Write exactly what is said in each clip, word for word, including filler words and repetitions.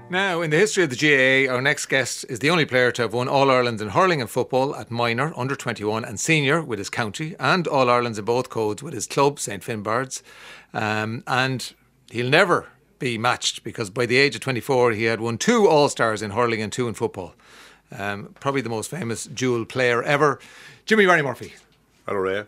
Now, in the history of the G A A, our next guest is the only player to have won All-Irelands in hurling and football at minor, under twenty-one and senior with his county, and All-Irelands in both codes with his club, Saint Finbards. Um, and he'll never be matched because by the age of twenty-four he had won two All-Stars in hurling and two in football. Um, probably the most famous dual player ever. Jimmy Barney Murphy. Hello, Ray.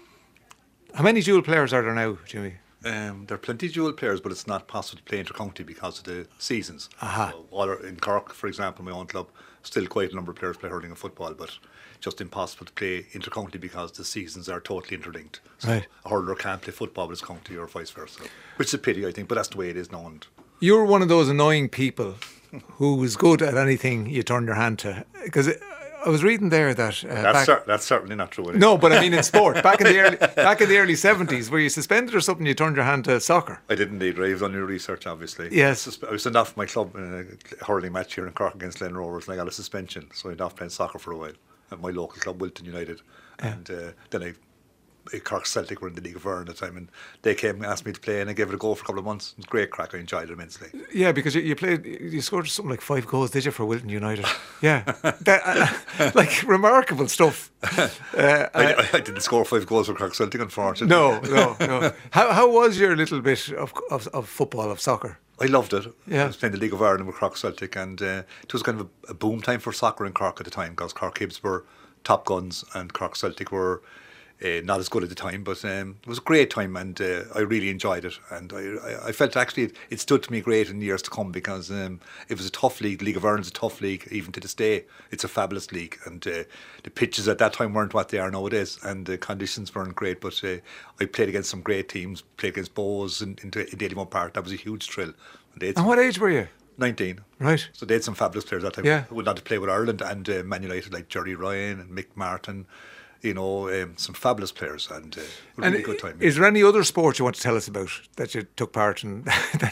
How many dual players are there now, Jimmy? Um, there are plenty of dual players, but it's not possible to play inter-county because of the seasons. Aha. So, all are- in Cork, for example, my own club, still quite a number of players play hurling and football, but just impossible to play inter-county because the seasons are totally interlinked. So Right. a hurler can't play football with his county or vice versa, which is a pity, I think, but that's the way it is now. And You're one of those annoying people who was good at anything you turn your hand to. Because I was reading there that... Uh, that's, back- cer- that's certainly not true. No, but I mean in sport. Back in the early back in the early seventies, were you suspended or something? You turned your hand to soccer. I did indeed, Ray. I've done your research, obviously. Yes. Suspe- I was sent off my club in a hurling match here in Cork against Glen Rovers, and I got a suspension, so I went off playing soccer for a while at my local club, Wilton United. Yeah. And uh, then I, Cork Celtic were in the League of Ireland at the time, and they came and asked me to play, and I gave it a go for a couple of months. It was great crack. I enjoyed it immensely. Yeah, because you, you played, you scored something like five goals, did you, for Wilton United? Yeah, that, uh, like remarkable stuff. Uh, I, I, I didn't score five goals for Cork Celtic, unfortunately. no, no, no. How how was your little bit of of, of football, of soccer? I loved it. Yeah. I was playing the League of Ireland with Cork Celtic, and uh, it was kind of a, a boom time for soccer in Cork at the time because Cork Hibs were top guns and Cork Celtic were uh, not as good at the time, but um, it was a great time, and uh, I really enjoyed it. And I, I, I felt actually it, it stood to me great in years to come because um, it was a tough league. The League of Ireland's a tough league, even to this day. It's a fabulous league, and uh, the pitches at that time weren't what they are nowadays, and the conditions weren't great. But uh, I played against some great teams. Played against Bows in, in, in Dalymount Park. That was a huge thrill. And they had And what age were you? nineteen. Right. So they had some fabulous players that time. Yeah. Who went on to play with Ireland and uh, Man United, like Jerry Ryan and Mick Martin. You know, um, some fabulous players, and uh, a really And good time. is there any other sport you want to tell us about that you took part in?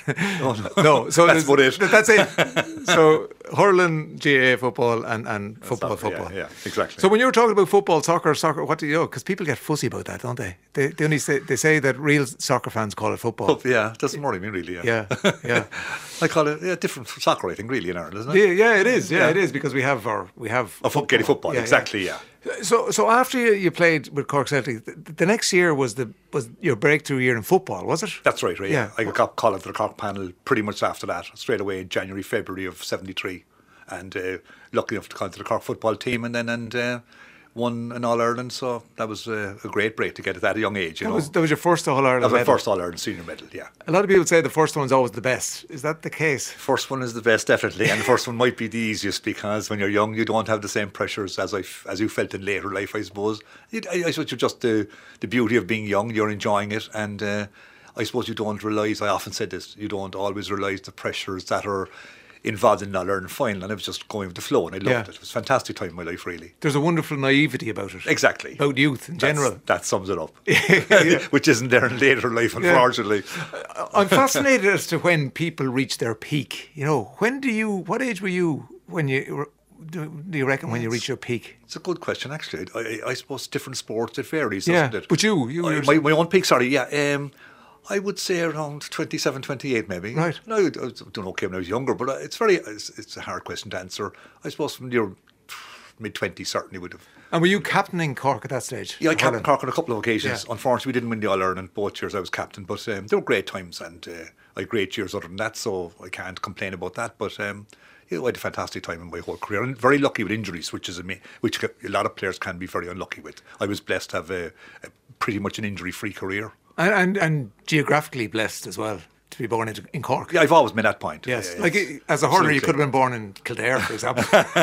Oh, no. no, so That's there's- about it. That's it. So hurling, G A A football, and, and football, Soccer, football. Yeah, yeah, exactly. So when you were talking about football, soccer, soccer, what do you know? Because people get fussy about that, don't they? They, they only say they say that real soccer fans call it football. Oh, yeah, it doesn't worry me really. Yeah, Yeah, yeah, I call it yeah, different from soccer. I think really in Ireland, isn't it? yeah, yeah. It is. Yeah, Yeah. it is because we have our we have Of Gaelic football, Yeah, yeah. exactly. Yeah. So, so after you, you played with Cork Celtic, the, the next year was the was your breakthrough year in football, was it? That's right, right. Yeah. Yeah. I got called into the Cork panel pretty much after that, straight away in January, February of seventy-three, and uh, lucky enough to come into the Cork football team, and then and uh, won an All Ireland. So that was uh, a great break to get at that young age. You That know, was that was your first All Ireland. that was my medal. first All Ireland senior medal. Yeah. A lot of people say the first one's always the best. Is that the case? First one is the best, definitely, and the first one might be the easiest because when you're young, you don't have the same pressures as I f- as you felt in later life, I suppose. It, I, I suppose you're just the the beauty of being young. You're enjoying it, and uh, I suppose you don't realise. I often said this: you don't always realise the pressures that are involved in All Ireland final, and I was just going with the flow, and I loved Yeah. it. It was a fantastic time in my life, really. There's a wonderful naivety about it. Exactly. About youth in That's- general. that sums it up. Yeah. Which isn't there in later life, unfortunately. I'm fascinated as to when people reach their peak. You know, when do you? What age were you when you? were- Do do you reckon when you reach your peak? It's a good question, actually. I, I, I suppose different sports, it varies, Yeah, doesn't it? but you- you- I- you're- my, my own peak, sorry, yeah. Um, I would say around twenty-seven, twenty-eight, maybe. Right. No, I was doing okay when I was younger, but uh, it's very, it's, it's a hard question to answer. I suppose from your mid-twenties certainly would have. And were you captaining Cork at that stage? Yeah, I Of captained hurling? Cork on a couple of occasions. Yeah. Unfortunately, we didn't win the All Ireland both years I was captain, but um, they were great times, and uh, I had great years other than that, so I can't complain about that. But um, yeah, I had a fantastic time in my whole career, and very lucky with injuries, which is a, ma- which a lot of players can be very unlucky with. I was blessed to have a, a pretty much an injury-free career. And, and and geographically blessed as well to be born in, in Cork. Yeah, I've always made that point. Yes, Yeah, like it's- as a hurler, you absolutely. could have been born in Kildare, for example.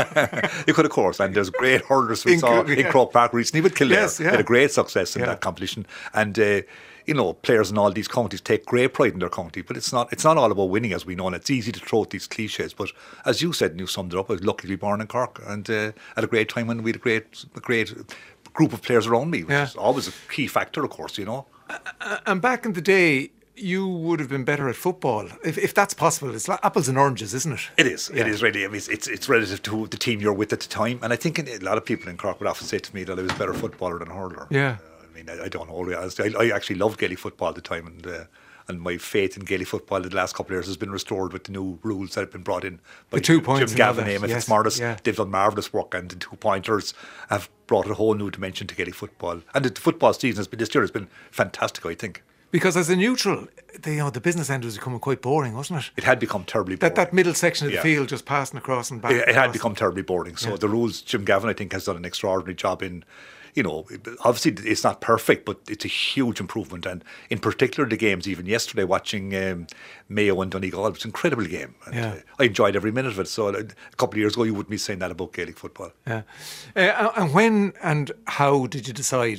You could, of course, and there's great hurlers we In saw Kil- in yeah. Croke Park recently with Kildare. Yes, yeah. Had a great success in Yeah. that competition, and uh, you know, players in all these counties take great pride in their county. But it's not it's not all about winning, as we know, and it's easy to throw out these cliches. But as you said, and you summed it up, I was lucky to be born in Cork, and uh, at a great time when we had a great a great group of players around me, which Yeah. is always a key factor, of course. You know. And back in the day, you would have been better at football, if, if that's possible. It's like apples and oranges, isn't it? It is. Yeah. It is really. I mean, it's, it's it's relative to the team you're with at the time, and I think a lot of people in Cork would often say to me that I was a better footballer than hurler. Yeah. Uh, I mean, I, I don't know. Honestly, I, I actually loved Gaelic football at the time, and uh, And my faith in Gaelic football in the last couple of years has been restored with the new rules that have been brought in by The two points Jim and all Gavin, that, Eamon yes, Fitzmaurice. yeah. They've done marvellous work, and the two pointers have brought a whole new dimension to Gaelic football. And the football season has been, this year has been fantastic, I think. Because as a neutral, the, you know, the business end was becoming quite boring, wasn't it? It had become terribly boring. That that middle section of the Yeah. field just passing across and back. It, it had across. become terribly boring. So Yeah. the rules, Jim Gavin, I think, has done an extraordinary job in, you know, obviously it's not perfect, but it's a huge improvement. And in particular, the games, even yesterday, watching um, Mayo and Donegal, it was an incredible game. And, Yeah. uh, I enjoyed every minute of it. So uh, a couple of years ago, you wouldn't be saying that about Gaelic football. Yeah. Uh, and when and how did you decide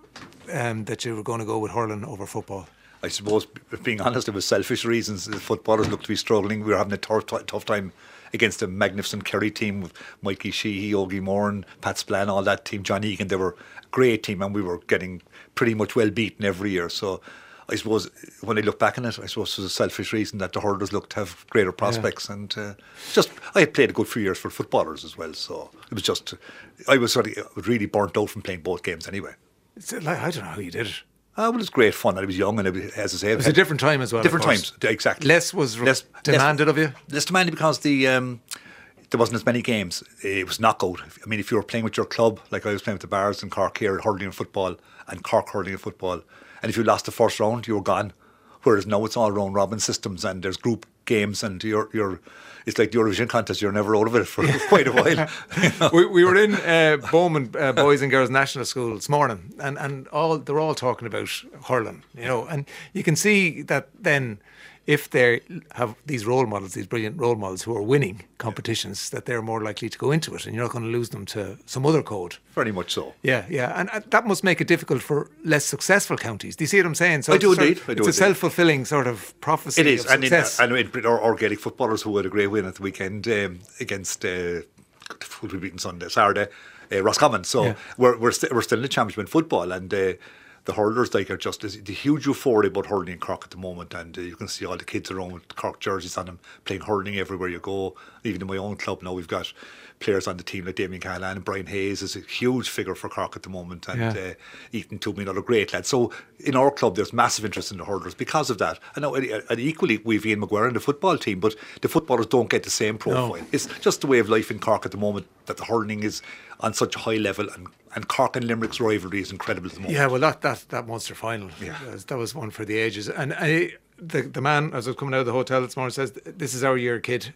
um, that you were going to go with hurling over football? I suppose, being honest, it was selfish reasons. The footballers looked to be struggling. We were having a tough, tough time against a magnificent Kerry team with Mikey Sheehy, Ogie Moran, Pat Spillane, all that team, John Egan. They were a great team, and we were getting pretty much well beaten every year. So I suppose when I look back on it, I suppose it was a selfish reason that the hurlers looked to have greater prospects. Yeah. And uh, just, I had played a good few years for footballers as well. So it was just, I was sort of really burnt out from playing both games anyway. It's like, I don't know how you did it. Ah, well, it was great fun. I was young, and it was, as I say, It was a different time as well. Different of course. times, exactly. Less was re- less, demanded less, of you. Less demanded because the um, there wasn't as many games. It was knockout. I mean, if you were playing with your club, like I was playing with the Bars in Cork here, hurling and football, and Cork hurling and football, and if you lost the first round, you were gone. Whereas now it's all round robin systems, and there's group games, and you're you're. It's like the Eurovision contest. You're never out of it for quite a while. You know? we, we were in uh, Bowman uh, Boys and Girls National School this morning, and, and all they're all talking about hurling, you know, and you can see that then if they have these role models, these brilliant role models who are winning competitions, yeah. that they're more likely to go into it, and you're not going to lose them to some other code. Very much so. Yeah, yeah, and uh, that must make it difficult for less successful counties. Do you see what I'm saying? So I do it's indeed. Sort of, I do it's indeed. a self-fulfilling sort of prophecy. It is, of and, in, success. and in, our, our Gaelic footballers who had a great win at the weekend um, against uh, who we beaten Sunday, Saturday, uh, Roscommon. So Yeah. we're we're, st- we're still in the championship in football, and uh, the hurlers like are just the huge euphoria about hurling in Cork at the moment, and uh, you can see all the kids around with Cork jerseys on them playing hurling everywhere you go. Even in my own club now, we've got players on the team like Damien Callahan and Brian Hayes is a huge figure for Cork at the moment, and Yeah. uh, Ethan Toomey, another great lad. So in our club, there's massive interest in the hurlers because of that. And, now, and equally, we've Ian Maguire in the football team, but the footballers don't get the same profile. No. It's just the way of life in Cork at the moment that the hurling is on such a high level, and, and Cork and Limerick's rivalry is incredible at the moment. Yeah, well, that that that Munster final, Yeah. that was- that was one for the ages. And I, the the man, as I was coming out of the hotel this morning, says, "This is our year, kid."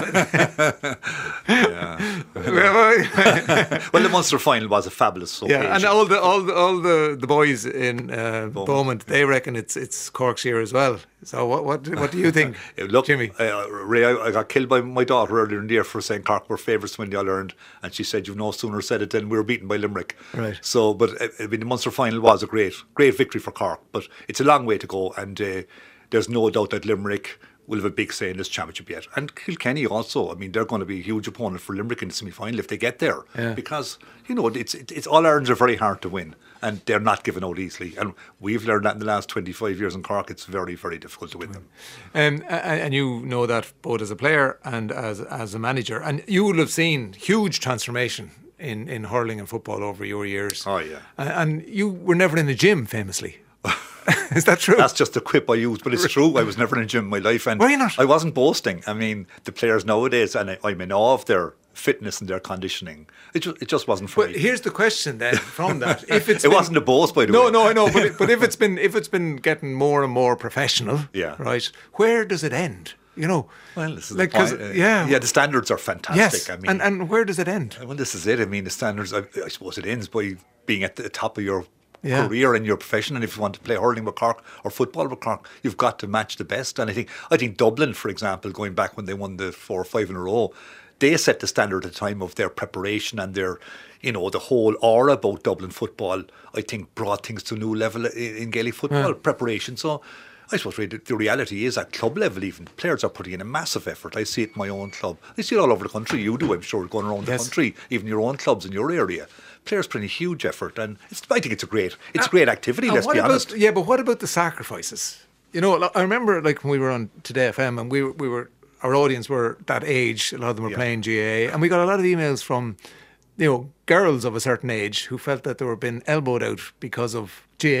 Yeah. yeah, Well, the Munster final was a fabulous occasion. and all the all the, all the, the boys in uh, Beaumont, they reckon it's it's Cork's year as well. So what what what do you think, Uh, Look, Jimmy? uh, Ray, I, I got killed by my daughter earlier in the year for saying Cork were favourites to win the All-Ireland, and she said you've no sooner said it than we were beaten by Limerick. Right. So, but uh, I mean, the Munster final was a great, great victory for Cork, but it's a long way to go, and uh, there's no doubt that Limerick will have a big say in this championship yet. And Kilkenny also, I mean, they're going to be a huge opponent for Limerick in the semi-final if they get there. Yeah. Because, you know, it's, it's, it's All-Irelands are very hard to win, and they're not given out easily. And we've learned that in the last twenty-five years in Cork, it's very, very difficult to win them. Um, a- and you know that both as a player and as as a manager, and you will have seen huge transformation in, in hurling and football over your years. Oh, yeah. A- And you were never in the gym, famously. Is that true? That's just a quip I used, but it's true. I was never in a gym in my life, and Were you not? I wasn't boasting. I mean, the players nowadays, and I, I'm in awe of their fitness and their conditioning. It just, it just wasn't for But me. here's the question then from that: if it's It been- wasn't a boast, by the no, way. no, I know, but it, but if it's been if it's been getting more and more professional, Yeah. right, where does it end? You know, Well, this is like the point. 'cause, Uh, yeah, yeah, the standards are fantastic. yes, I mean, and and where does it end? well, this is it. I mean, the standards. I, I suppose it ends by being at the top of your Yeah. career and your profession. And if you want to play hurling with Cork or football with Cork, you've got to match the best. And I think, I think Dublin, for example, going back when they won the four or five in a row, they set the standard at the time of their preparation and their, you know, the whole aura about Dublin football. I think brought things to a new level in, in Gaelic football Yeah. preparation. So. I suppose really the reality is at club level even, players are putting in a massive effort. I see it in my own club. I see it all over the country. You do, I'm sure, going around Yes. the country, even your own clubs in your area. Players putting a huge effort, and it's, I think it's a great, it's a great activity. And Let's what be about, honest. Yeah, but what about the sacrifices? You know, I remember like when we were on Today F M, and we were, we were our audience were that age. A lot of them were Yeah. playing G A A, and we got a lot of emails from, you know, girls of a certain age who felt that they were being elbowed out because of G A A.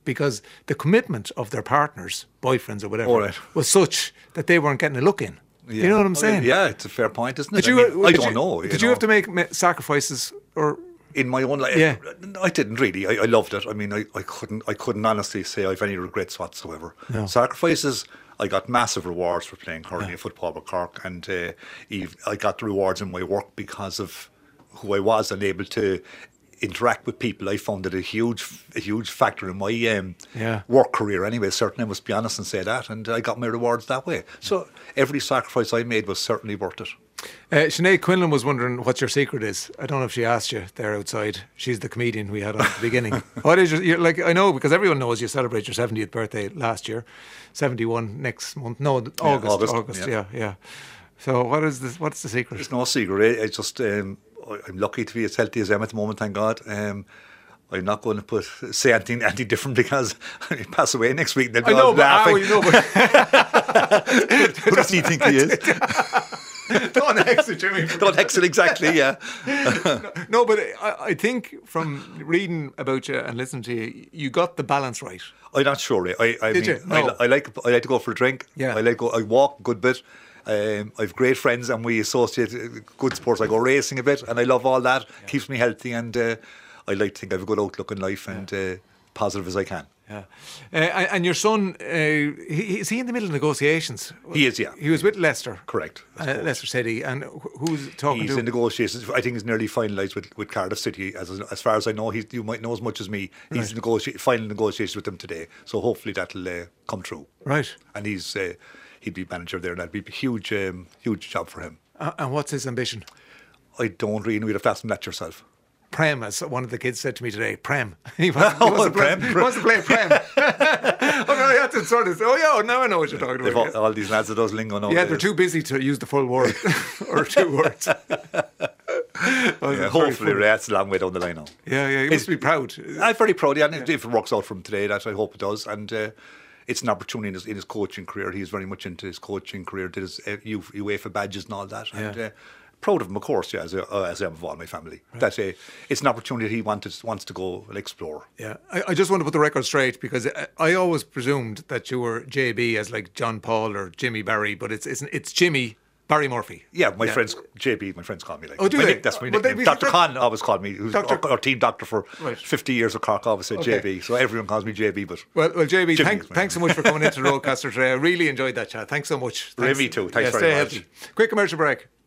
because the commitment of their partners, boyfriends or whatever, All right. was such that they weren't getting a look in. Yeah. You know what I'm saying? Yeah, it's a fair point, isn't it? Did you, I, mean, I did don't you- know. Did you you know. have to make ma- sacrifices or? In my own life, Yeah. I didn't really. I, I loved it. I mean, I, I couldn't. I couldn't honestly say I've any regrets whatsoever. No. Sacrifices. I got massive rewards for playing hurling and football with Cork, and uh, eve- I got the rewards in my work because of who I was and able to interact with people. I found it a huge, a huge factor in my um, Yeah. work career. Anyway, certainly, I must be honest and say that, and I got my rewards that way. So every sacrifice I made was certainly worth it. Uh, Sinead Quinlan was wondering what your secret is. I don't know if she asked you there outside. She's the comedian we had on at the beginning. What is your, you're like? I know because everyone knows you celebrate your seventieth birthday last year, seventy-one next month. No, August. August, August. yeah. Yeah, yeah. So what is this? What's the secret? There's no secret. eh? It's just um, I- I'm lucky to be as healthy as I am at the moment. Thank God. Um, I'm not going to put say anything, anything different because I pass away next week. They'll be I know, all but, ah, laughing. well, you know, but Who does he think he is? don't exit Jimmy. Don't exit exactly. Yeah. No, but I, I think from reading about you and listening to you, you got the balance right. I'm not sure. eh? I, I Did mean, you? No. I, I like I like to go for a drink. Yeah. I like go. I walk a good bit. Um, I've great friends and we associate uh, good sports. I go racing a bit and I love all that. Keeps me healthy and uh, I like to think I have a good outlook in life and uh, positive as I can. Yeah, uh, and and your son, uh, he, is he in the middle of negotiations? He is, yeah. He was with Leicester. Correct. I Uh, suppose. Leicester City, and wh- who's talking He's to? in negotiations. I think he's nearly finalised with, with Cardiff City. As as far as I know, he's, you might know as much as me. He's in negoti- final negotiations with them today. So hopefully that'll uh, come true. Right. And he's uh, he'd be manager there, and that'd be a huge um, huge job for him. Uh, and what's his ambition? I don't really know. You'd have to ask him that yourself. Prem, as one of the kids said to me today. Prem. He wants, he Oh, wants, to, play, Prem, he Prem. wants to play Prem. oh, no, I had to sort of say, oh, yeah, now I know what you're talking They've about. all, all these lads that does lingo nowadays. Yeah, they're too busy to use the full word or two words. Well, Yeah, it's very hopefully, funny. that's a long way down the line now. Yeah, yeah, you It's- must be proud. I'm very proud. Yeah, and if it works out for him today, that I hope it does. And uh, it's an opportunity in his, in his coaching career. He's very much into his coaching career. Did his uh, U- UEFA badges and all that. And Yeah. uh, proud of him, of course. Yeah, as, a, uh, as I am of all my family. That uh, it's an opportunity he wanted wants to go and explore. Yeah, I, I just want to put the record straight because I, I always presumed that you were J B as like John Paul or Jimmy Barry, but it's it's, it's Jimmy Barry Murphy. Yeah, my Yeah. friends, J B, my friends call me like. Oh, do my they? nick- That's my Well, they- nickname. we- Doctor Khan always called me, who's Doctor our, our team doctor for Right. fifty years of Cork, always said Okay. J B. So everyone calls me J B, but. Well, well, J B, Jimmy thank, is my thanks so name. much for coming into the Roadcaster today. I really enjoed that chat. Thanks so much. Ray, Thanks. me too. Thanks yeah, very stay much. healthy. Quick commercial break.